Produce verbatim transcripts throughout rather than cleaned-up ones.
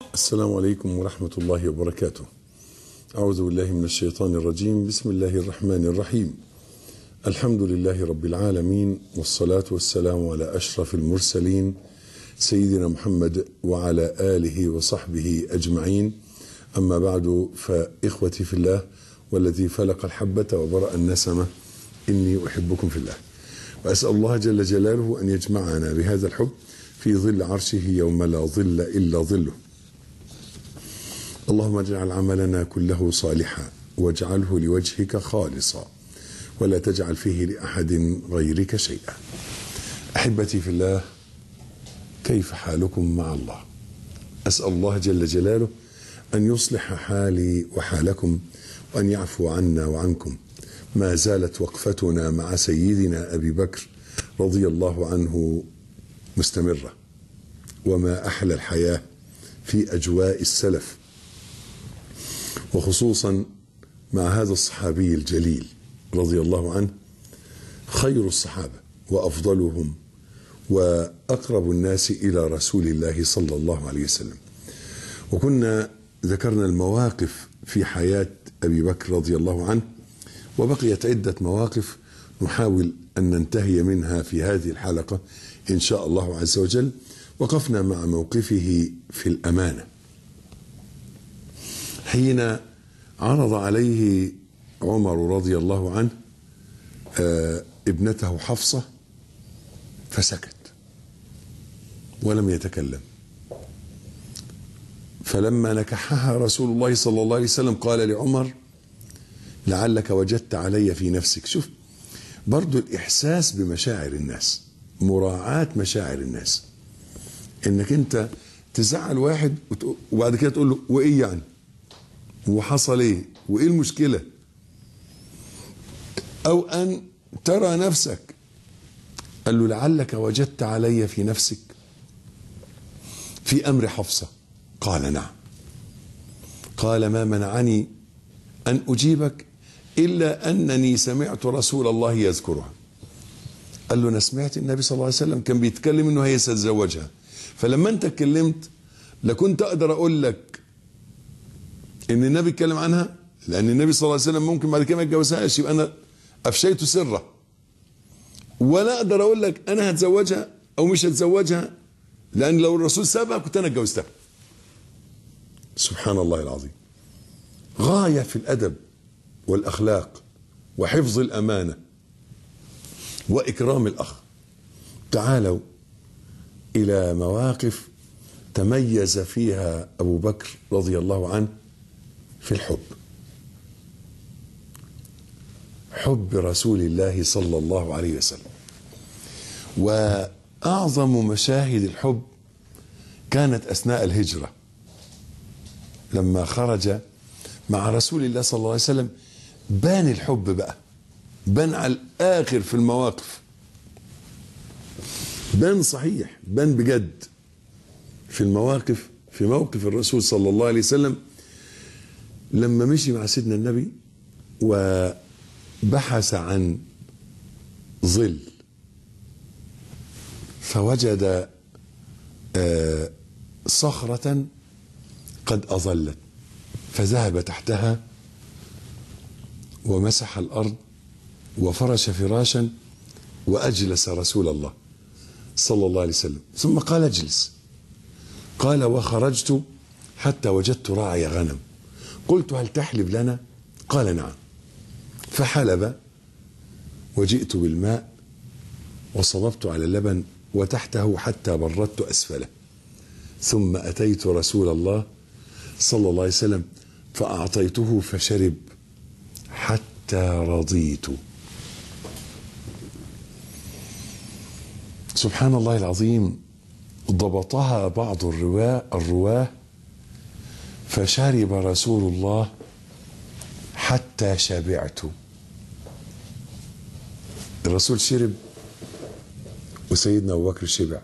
السلام عليكم ورحمة الله وبركاته. أعوذ بالله من الشيطان الرجيم. بسم الله الرحمن الرحيم. الحمد لله رب العالمين، والصلاة والسلام على أشرف المرسلين سيدنا محمد وعلى آله وصحبه أجمعين. أما بعد، فإخوتي في الله والذي فلق الحبة وبرأ النسمة، إني أحبكم في الله، وأسأل الله جل جلاله أن يجمعنا بهذا الحب في ظل عرشه يوم لا ظل إلا ظله. اللهم اجعل عملنا كله صالحا واجعله لوجهك خالصا ولا تجعل فيه لأحد غيرك شيئا. أحبتي في الله، كيف حالكم مع الله؟ أسأل الله جل جلاله أن يصلح حالي وحالكم وأن يعفو عنا وعنكم. ما زالت وقفتنا مع سيدنا أبي بكر رضي الله عنه مستمرة، وما أحلى الحياة في أجواء السلف، وخصوصا مع هذا الصحابي الجليل رضي الله عنه، خير الصحابة وأفضلهم وأقرب الناس إلى رسول الله صلى الله عليه وسلم. وكنا ذكرنا المواقف في حياة أبي بكر رضي الله عنه، وبقيت عدة مواقف نحاول أن ننتهي منها في هذه الحلقة إن شاء الله عز وجل. وقفنا مع موقفه في الأمانة حين عرض عليه عمر رضي الله عنه آه ابنته حفصة، فسكت ولم يتكلم. فلما نكحها رسول الله صلى الله عليه وسلم قال لعمر: لعلك وجدت علي في نفسك. شوف برضو الإحساس بمشاعر الناس، مراعاة مشاعر الناس، انك انت تزعل واحد وبعد كده تقول له وايه يعني، وحصل ايه، وايه المشكلة، او ان ترى نفسك. قال له: لعلك وجدت علي في نفسك في امر حفصة. قال: نعم. قال: ما منعني ان اجيبك الا انني سمعت رسول الله يذكرها. قال له: انا سمعت النبي صلى الله عليه وسلم كان بيتكلم انه هيتزوجها، فلما انت اتكلمت لكنت اقدر اقول لك ان النبي اتكلم عنها، لان النبي صلى الله عليه وسلم ممكن بعد كده ما يتجوزهاش، يبقى انا افشيت سره. ولا اقدر اقول لك انا هتزوجها او مش هتزوجها، لان لو الرسول سابها كنت انا اتجوزتها. سبحان الله العظيم. غايه في الادب والاخلاق وحفظ الامانه واكرام الاخ. تعالوا الى مواقف تميز فيها ابو بكر رضي الله عنه في الحب، حب رسول الله صلى الله عليه وسلم. واعظم مشاهد الحب كانت اثناء الهجره، لما خرج مع رسول الله صلى الله عليه وسلم بان الحب بقى، بان على الاخر في المواقف، بان صحيح، بان بجد في المواقف. في موقف الرسول صلى الله عليه وسلم لما مشي مع سيدنا النبي وبحث عن ظل، فوجد صخرة قد أظلت، فذهب تحتها ومسح الأرض وفرش فراشا وأجلس رسول الله صلى الله عليه وسلم، ثم قال: اجلس. قال: وخرجت حتى وجدت راعي غنم، قلت: هل تحلب لنا؟ قال: نعم. فحلب، وجئت بالماء وصببت على اللبن وتحته حتى بردت أسفله، ثم أتيت رسول الله صلى الله عليه وسلم فأعطيته فشرب حتى رضيت. سبحان الله العظيم. ضبطها بعض الرواه الرواه فشرب رسول الله حتى شبعت. الرسول شرب وسيدنا أبو بكر شبع.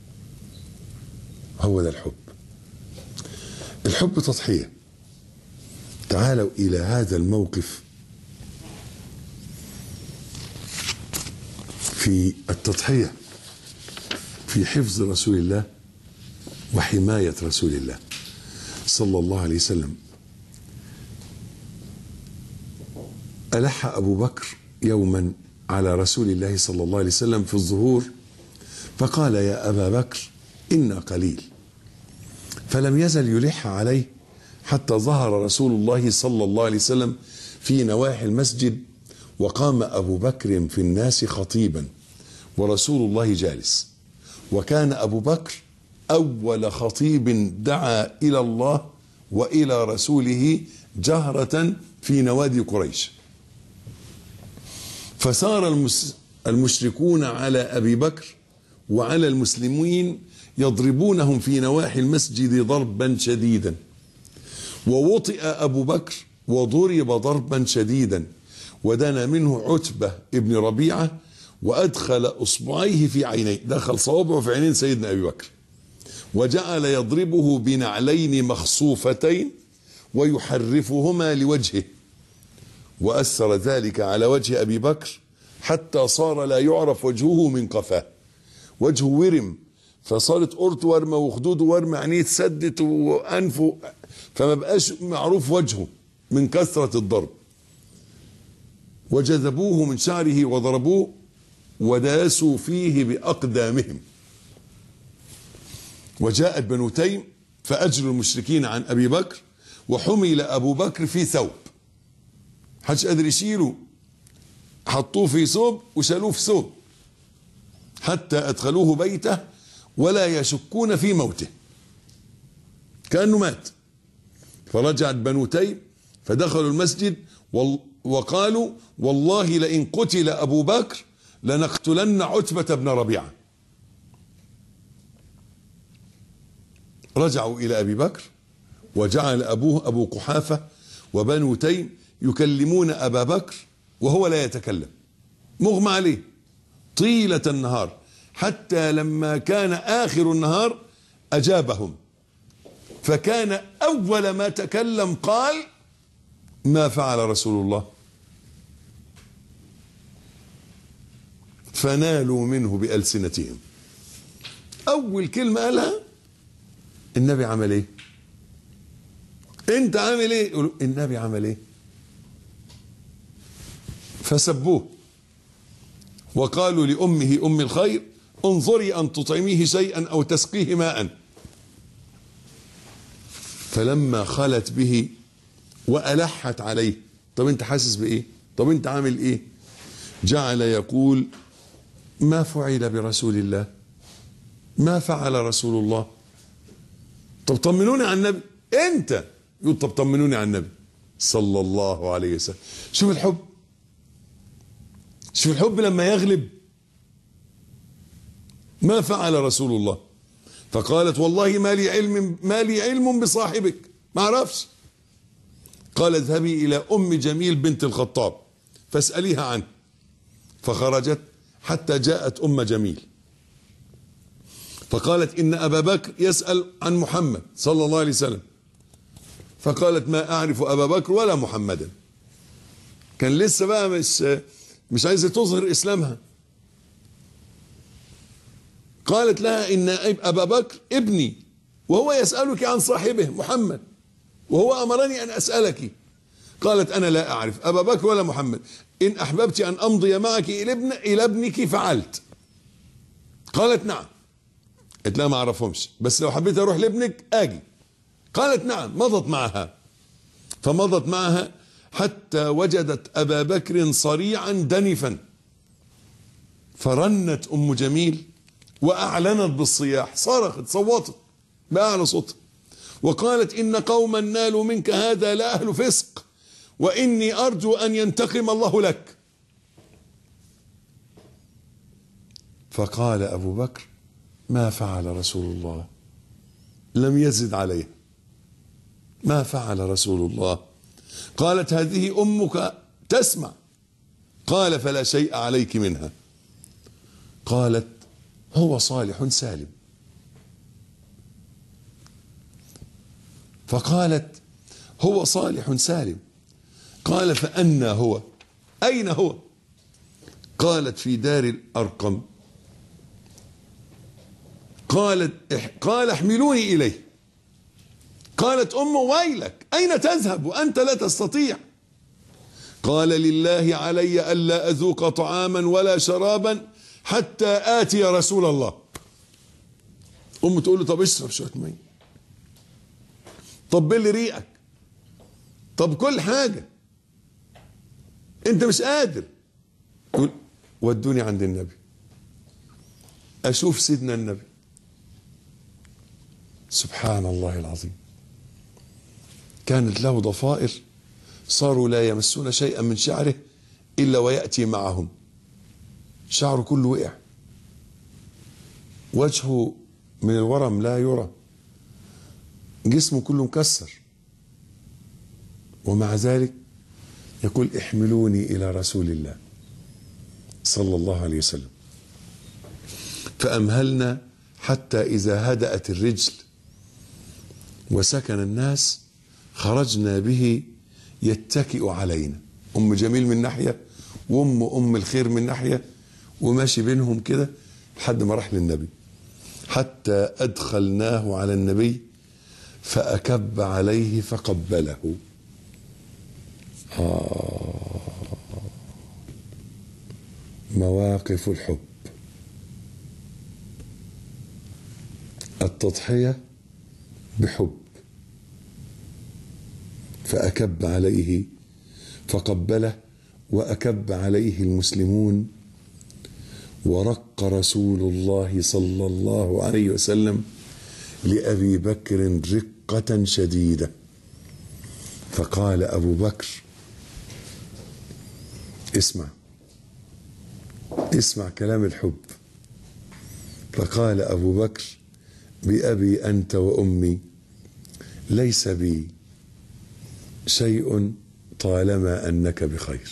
هو ده الحب. الحب تضحية. تعالوا إلى هذا الموقف في التضحية في حفظ رسول الله وحماية رسول الله. صلى الله عليه وسلم ألح أبو بكر يوما على رسول الله صلى الله عليه وسلم في الظهور فقال يا أبا بكر إنا قليل، فلم يزل يلح عليه حتى ظهر رسول الله صلى الله عليه وسلم في نواحي المسجد، وقام أبو بكر في الناس خطيبا ورسول الله جالس، وكان أبو بكر أول خطيب دعا إلى الله وإلى رسوله جهرة في نوادي قريش. فسار المشركون على أبي بكر وعلى المسلمين يضربونهم في نواحي المسجد ضربا شديدا، ووطئ أبو بكر وضرب ضربا شديدا، ودنا منه عتبة ابن ربيعة وأدخل أصبعيه في عينيه، دخل صوابعه في عينين سيدنا أبي بكر، وجعل يضربه بنعلين مخصوفتين ويحرفهما لوجهه، وأثر ذلك على وجه أبي بكر حتى صار لا يعرف وجهه من قفاه، وجهه ورم، فصارت قرته ورمة وخدوده ورمة، عينيه اتسدت وأنفه، فما بقاش معروف وجهه من كثرة الضرب. وجذبوه من شعره وضربوه وداسوا فيه بأقدامهم. وجاءت بنو تيم فأجلوا المشركين عن أبي بكر، وحمل أبو بكر في ثوب، محدش قادر يشيله، حطوه في ثوب وشالوه في ثوب حتى أدخلوه بيته ولا يشكون في موته، كأنه مات. فرجعت بنو تيم فدخلوا المسجد وقالوا والله لئن قتل أبو بكر لنقتلن عتبة بن ربيعة. رجعوا إلى أبي بكر، وجعل أبوه أبو قحافة وبنو تيم يكلمون أبا بكر وهو لا يتكلم، مغمى عليه طيلة النهار، حتى لما كان آخر النهار أجابهم، فكان أول ما تكلم قال ما فعل رسول الله، فنالوا منه بألسنتهم. أول كلمة قالها النبي عمل ايه؟ انت عامل ايه؟ يقولوا النبي عمل ايه؟ فسبوه وقالوا لأمه أم الخير انظري أن تطعميه شيئا أو تسقيه ماء. فلما خلت به وألحت عليه، طب انت حاسس بإيه؟ طب انت عامل ايه؟ جعل يقول ما فعل برسول الله، ما فعل رسول الله. طب طمنوني عن النبي، انت يقول طب طمنوني عن النبي صلى الله عليه وسلم. شوف الحب، شوف الحب لما يغلب. ما فعل رسول الله. فقالت والله ما لي علم ما لي علم بصاحبك، ما اعرفش. قال اذهبي الى ام جميل بنت الخطاب فاساليها عنه. فخرجت حتى جاءت ام جميل فقالت ان ابا بكر يسال عن محمد صلى الله عليه وسلم. فقالت ما اعرف ابا بكر ولا محمدا. كان لسه بقى مش مش عايزه تظهر اسلامها. قالت لها ان ابا بكر ابني وهو يسالك عن صاحبه محمد وهو امرني ان اسالك. قالت انا لا اعرف ابا بكر ولا محمد، ان احببت ان امضي معك الى ابن الى ابنك فعلت. قالت نعم. قالت لها ما اعرفهمش، بس لو حبيت اروح لابنك اجي. قالت نعم. مضت معها، فمضت معها حتى وجدت ابا بكر صريعا دنفا، فرنت ام جميل واعلنت بالصياح، صرخت صوتت باعلى صوتها وقالت ان قوما نالوا منك هذا لاهل فسق، واني ارجو ان ينتقم الله لك. فقال ابو بكر ما فعل رسول الله، لم يزد عليه، ما فعل رسول الله. قالت هذه امك تسمع. قال فلا شيء عليك منها. قالت هو صالح سالم. فقالت هو صالح سالم. قال فأنى هو؟ أين هو؟ قالت في دار الأرقم. قالت قال احملوني إليه. قالت أمه ويلك أين تذهب وأنت لا تستطيع؟ قال لله علي ألا أذوق طعاما ولا شرابا حتى آتي رسول الله. أمه تقول له طب اشرب شوية مية، طب بل ريقك، طب كل حاجة، انت مش قادر. يقول ودوني عند النبي اشوف سيدنا النبي. سبحان الله العظيم. كانت له ضفائر صاروا لا يمسون شيئا من شعره الا ويأتي معهم، شعره كله وقع، وجهه من الورم لا يرى، جسمه كله مكسر، ومع ذلك يقول احملوني إلى رسول الله صلى الله عليه وسلم. فأمهلنا حتى إذا هدأت الرجل وسكن الناس خرجنا به يتكئ علينا، أم جميل من ناحية وأم أم الخير من ناحية، وماشي بينهم كده لحد ما راح للنبي، حتى أدخلناه على النبي فأكب عليه فقبله. آه مواقف الحب، التضحية بحب. فأكب عليه فقبله، وأكب عليه المسلمون، ورق رسول الله صلى الله عليه وسلم لأبي بكر رقة شديدة. فقال أبو بكر اسمع اسمع كلام الحب. فقال أبو بكر بأبي أنت وأمي ليس بي شيء طالما أنك بخير.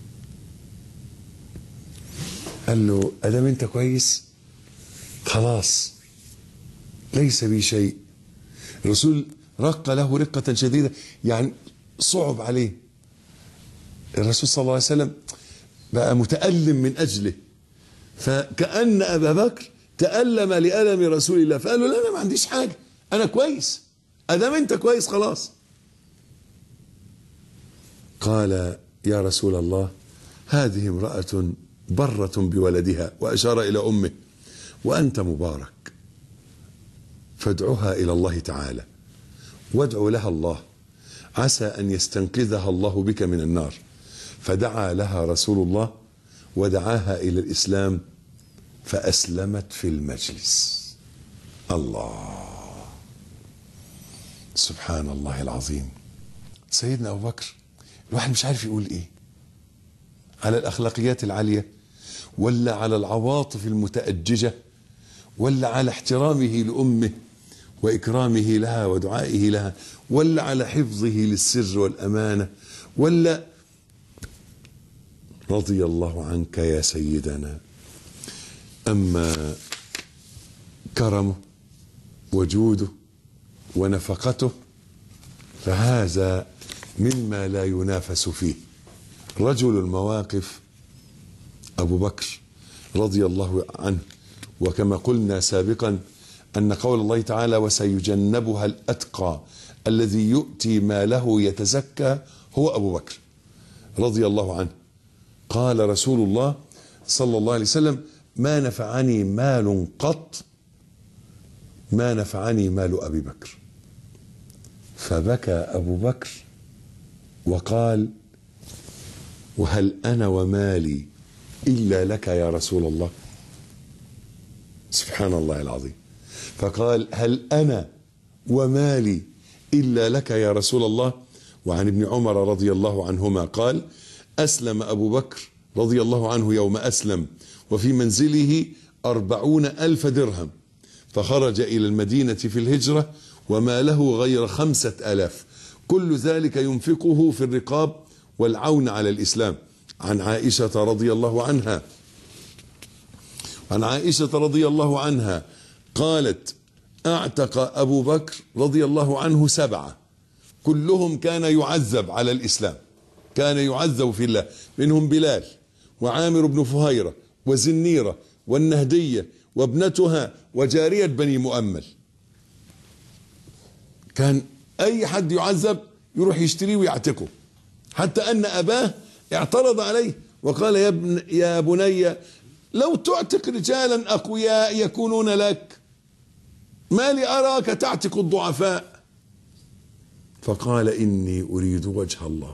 قال له أدام أنت كويس خلاص ليس بي شيء. الرسول رق له رقة شديدة، يعني صعب عليه. الرسول صلى الله عليه وسلم بقى متألم من أجله، فكأن أبا بكر تألم لألم رسول الله، فقال له لا أنا ما عنديش حاجة، أنا كويس، أدام أنت كويس خلاص. قال يا رسول الله هذه امرأة برة بولدها، وأشار إلى أمه، وأنت مبارك، فادعها إلى الله تعالى، وادعو لها الله عسى أن يستنقذها الله بك من النار. فدعا لها رسول الله ودعاها إلى الإسلام فأسلمت في المجلس. الله سبحان الله العظيم. سيدنا أبو بكر الواحد مش عارف يقول إيه على الأخلاقيات العالية، ولا على العواطف المتأججة، ولا على احترامه لأمه وإكرامه لها ودعائه لها، ولا على حفظه للسر والأمانة، ولا رضي الله عنك يا سيدنا. أما كرمه وجوده ونفقته فهذا مما لا ينافس فيه. رجل المواقف أبو بكر رضي الله عنه. وكما قلنا سابقا أن قول الله تعالى وسيجنبها الأتقى الذي يؤتي ماله يتزكى هو أبو بكر رضي الله عنه. قال رسول الله صلى الله عليه وسلم ما نفعني مال قط ما نفعني مال أبي بكر. فبكى أبو بكر وقال وهل أنا ومالي إلا لك يا رسول الله. سبحان الله العظيم. فقال هل أنا ومالي إلا لك يا رسول الله. وعن ابن عمر رضي الله عنهما قال أسلم أبو بكر رضي الله عنه يوم أسلم وفي منزله أربعون ألف درهم، فخرج إلى المدينة في الهجرة وما له غير خمسة ألاف، كل ذلك ينفقه في الرقاب والعون على الإسلام. عن عائشة رضي الله عنها عن عائشة رضي الله عنها قالت اعتق أبو بكر رضي الله عنه سبعة كلهم كان يعذب على الإسلام، كان يعذب في الله، منهم بلال وعامر بن فهيرة وزنيرة والنهدية وابنتها وجارية بني مؤمل. كان أي حد يعذب يروح يشتريه ويعتقه، حتى أن أباه اعترض عليه وقال يا, ابن يا بني لو تعتق رجالا أقوياء يكونون لك، ما لي أراك تعتق الضعفاء؟ فقال إني أريد وجه الله.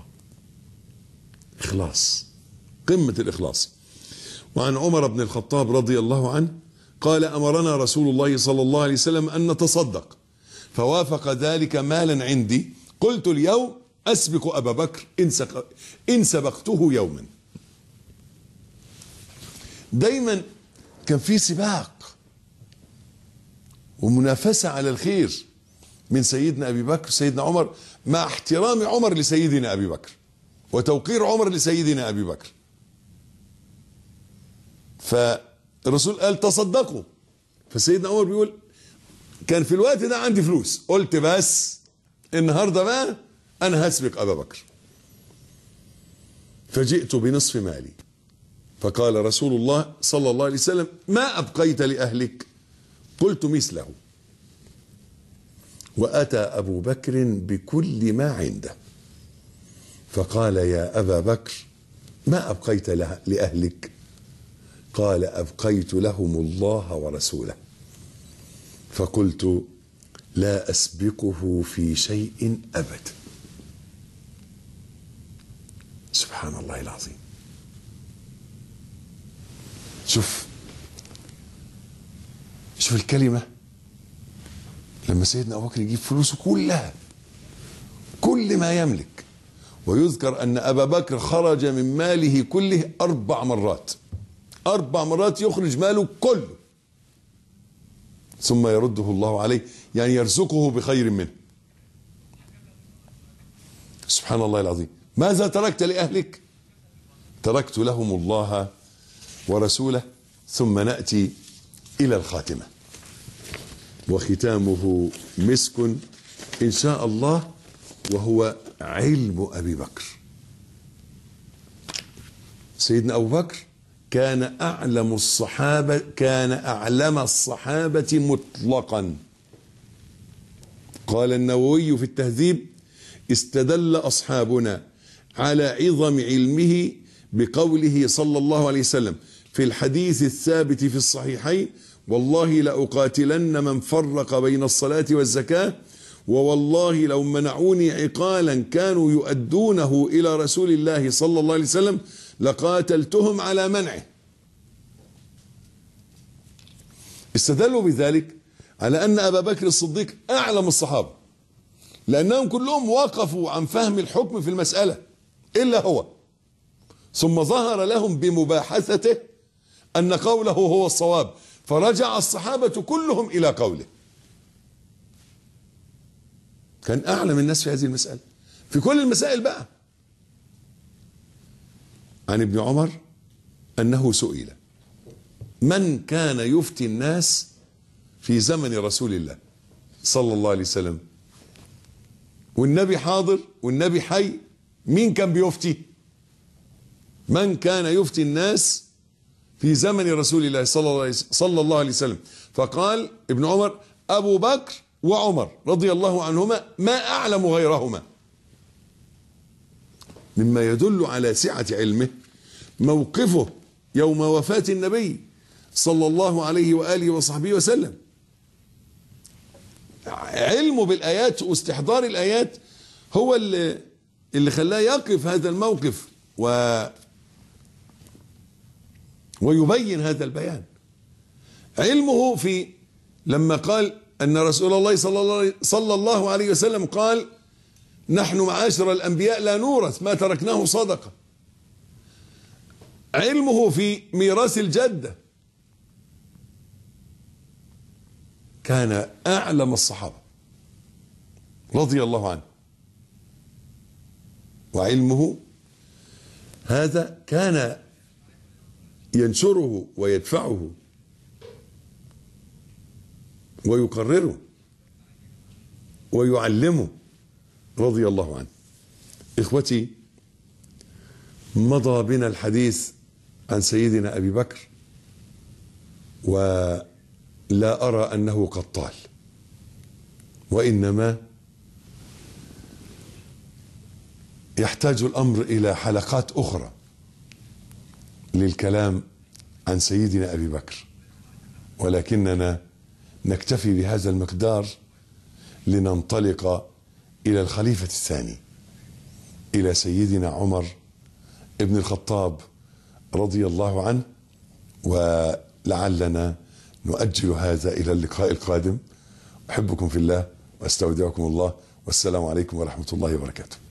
إخلاص، قمة الإخلاص. وعن عمر بن الخطاب رضي الله عنه قال أمرنا رسول الله صلى الله عليه وسلم أن نتصدق، فوافق ذلك مالا عندي، قلت اليوم أسبق أبا بكر إن سبقته يوما. دايما كان في سباق ومنافسة على الخير من سيدنا أبي بكر سيدنا عمر، مع احترام عمر لسيدنا أبي بكر وتوقير عمر لسيدنا أبي بكر. فالرسول قال تصدقوا، فسيدنا عمر بيقول كان في الوقت ده عندي فلوس، قلت بس النهارده بقى أنا هسبق أبا بكر، فجئت بنصف مالي، فقال رسول الله صلى الله عليه وسلم ما أبقيت لأهلك؟ قلت مثله. وأتى أبو بكر بكل ما عنده، فقال يا أبا بكر ما أبقيت لأهلك؟ قال أبقيت لهم الله ورسوله. فقلت لا أسبقه في شيء أبدا. سبحان الله العظيم. شوف شوف الكلمة، لما سيدنا أبو بكر يجيب فلوسه كلها كل ما يملك، ويذكر أن أبا بكر خرج من ماله كله أربع مرات أربع مرات يخرج ماله كله ثم يرده الله عليه، يعني يرزقه بخير منه. سبحان الله العظيم. ماذا تركت لأهلك؟ تركت لهم الله ورسوله. ثم نأتي إلى الخاتمة، وختامه مسك إن شاء الله، وهو علم أبي بكر. سيدنا أبو بكر كان أعلم الصحابة كان أعلم الصحابة مطلقا. قال النووي في التهذيب استدل أصحابنا على عظم علمه بقوله صلى الله عليه وسلم في الحديث الثابت في الصحيحين والله لأقاتلن من فرق بين الصلاة والزكاة، ووالله لو منعوني عقالا كانوا يؤدونه إلى رسول الله صلى الله عليه وسلم لقاتلتهم على منعه. استدلوا بذلك على أن أبا بكر الصديق أعلم الصحابة، لأنهم كلهم وقفوا عن فهم الحكم في المسألة إلا هو، ثم ظهر لهم بمباحثته أن قوله هو الصواب، فرجع الصحابة كلهم إلى قوله. كان أعلم الناس في هذه المسألة، في كل المسائل بقى. عن ابن عمر أنه سئل من كان يفتي الناس في زمن رسول الله صلى الله عليه وسلم، والنبي حاضر والنبي حي، مين كان بيفتي؟ من كان يفتي الناس في زمن رسول الله صلى الله عليه وسلم؟ فقال ابن عمر أبو بكر وعمر رضي الله عنهما ما أعلم غيرهما. مما يدل على سعة علمه موقفه يوم وفاة النبي صلى الله عليه وآله وصحبه وسلم. علمه بالآيات واستحضار الآيات هو اللي, اللي خلاه يقف هذا الموقف و ويبين هذا البيان. علمه في لما قال أن رسول الله صلى الله عليه وسلم قال نحن معاشر الأنبياء لا نورث ما تركناه صدقة. علمه في ميراث الجدة. كان أعلم الصحابة رضي الله عنه، وعلمه هذا كان ينشره ويدفعه ويقرره ويعلمه رضي الله عنه. إخوتي، مضى بنا الحديث عن سيدنا أبي بكر، ولا أرى أنه قد طال، وإنما يحتاج الأمر إلى حلقات أخرى للكلام عن سيدنا أبي بكر، ولكننا نكتفي بهذا المقدار لننطلق إلى الخليفة الثاني، إلى سيدنا عمر ابن الخطاب رضي الله عنه، ولعلنا نؤجل هذا إلى اللقاء القادم. أحبكم في الله واستودعكم الله، والسلام عليكم ورحمة الله وبركاته.